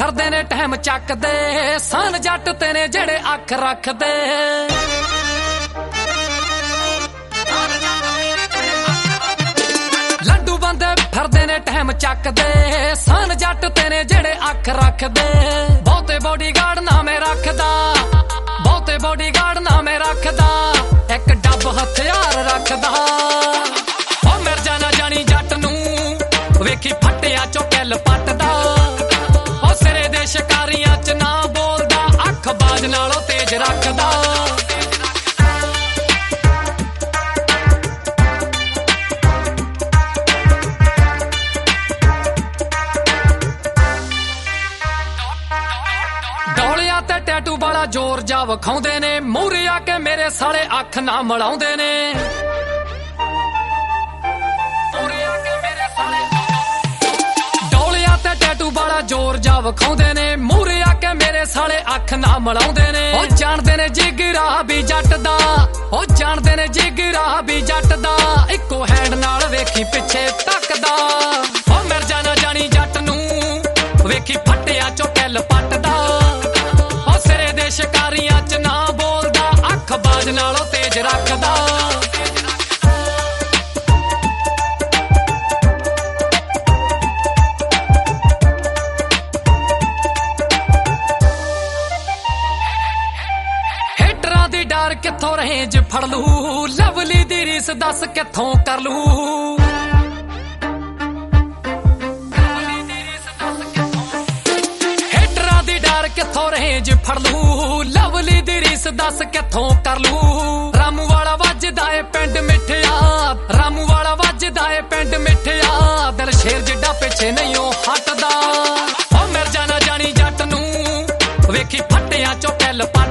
ਫਿਰਦੇ ਨੇ ਟਾਈਮ ਚੱਕਦੇ ਸਨ ਜੱਟ ਤੇ ਨੇ ਜਿਹੜੇ ਅੱਖ ਰੱਖਦੇ ਲੱਡੂ ਬੰਦੇ ਫਿਰਦੇ ਨੇ ਟਾਈਮ ਚੱਕਦੇ ਸਨ ਜੱਟ ਤੇ ਨੇ ਜਿਹੜੇ ਅੱਖ ਰੱਖਦੇ ਬਹੁਤੇ ਬੋਡੀਗਾਰਡ ਨਾ ਮੈਂ ਰੱਖਦਾ ਬਹੁਤੇ ਬੋਡੀਗਾਰਡ ਨਾ ਮੈਂ ਰੱਖਦਾ ਇੱਕ ਡੱਬ ਹਥਿਆਰ ਰੱਖਦਾ ਉਹ ਮਿਰਜ਼ਾ ਨਾ ਜਾਣੀ ਜੱਟ ਨੂੰ ਵੇਖੀ ਫੱਟਿਆ ਚੋਂ ਕਿੱਲ ਪੱਟਦਾ ਉਹ ਸਿਰੇ ਦੇ ਸ਼ਿਕਾਰੀਆਂ ਚ ਨਾ ਬੋਲਦਾ ਅੱਖ ਬਾਜ ਨਾਲੋਂ ਤੇਜ਼ ਰੱਖਦਾ ਡੋਲਿਆਂ ਤੇ ਟੈਟੂ ਵਾਲਾ ਜ਼ੋਰ ਜਾ ਵਿਖਾਉਂਦੇ ਨੇ ਮੂਹਰੇ ਆ ਕੇ ਮੇਰੇ ਸਾਲੇ ਅੱਖ ਨਾ ਮਲਾਉਂਦੇ ਨੇ ਡੋਲਿਆਂ ਤੇ ਟੈਟੂ ਵਾਲਾ ਜ਼ੋਰ ਜਾ ਵਿਖਾਉਂਦੇ ਨੇ ਮੂਹਰੇ ਆ ਕੇ ਮੇਰੇ ਸਾਲੇ ਅੱਖ ਨਾ ਮਲਾਉਂਦੇ ਨੇ ਉਹ ਜਾਣਦੇ ਨੇ ਜਿਗਰਾ ਵੀ ਜੱਟ ਦਾ ਉਹ ਜਾਣਦੇ ਨੇ ਜਿਗਰਾ ਵੀ ਜੱਟ ਦਾ ਇੱਕੋ ਹੈਂਡ ਨਾਲ ਵੇਖੀ ਪਿੱਛੇ ਤੱਕਦਾ ਉਹ ਮਿਰਜ਼ਾ ਨਾ ਜਾਣੀ ਜੱਟ ਨੂੰ ਵੇਖੀ ਫੱਟਿਆ ਚੋਂ ਕਿੱਲ ਪੱਟਦਾ ਉਹ ਸਿਰੇ ਦੇ ਸ਼ਿਕਾਰੀਆਂ ਚ ਨਾ ਬੋਲਦਾ ਅੱਖ ਬਾਜ ਨਾਲੋਂ ਤੇਜ਼ ਰੱਖਦਾ ਹੇਟਰਾਂ ਦੀ ਡਰ ਕਿੱਥੋਂ ਰੇਂਜ ਫੜ ਲੂ ਲਵਲੀ ਦੀ ਰੀਸ ਦੱਸ ਕਿੱਥੋਂ ਕਰ ਲੂ ਕਿੱਥੋਂ ਰੇਂਜ ਫੜ ਲੂ ਲਵਲੀ ਦੀ ਰੀਸ ਦੱਸ ਕਿੱਥੋਂ ਕਰ ਲੂ ਰਾਮੂ ਵਾਲਾ ਵੱਜਦਾ ਏ ਪਿੰਡ ਮਿੱਠਿਆ ਰਾਮੂ ਵਾਲਾ ਵੱਜਦਾ ਏ ਪਿੰਡ ਮਿੱਠਿਆ ਦਿਲ ਸ਼ੇਰ ਜਿੱਡਾ ਪਿੱਛੇ ਨਹੀਂ ਉਹ ਹਟਦਾ ਉਹ ਮਿਰਜ਼ਾ ਨਾ ਜਾਣੀ ਜੱਟ ਨੂੰ ਵੇਖੀ ਫੱਟਿਆ ਚੋਂ ਕਿੱਲ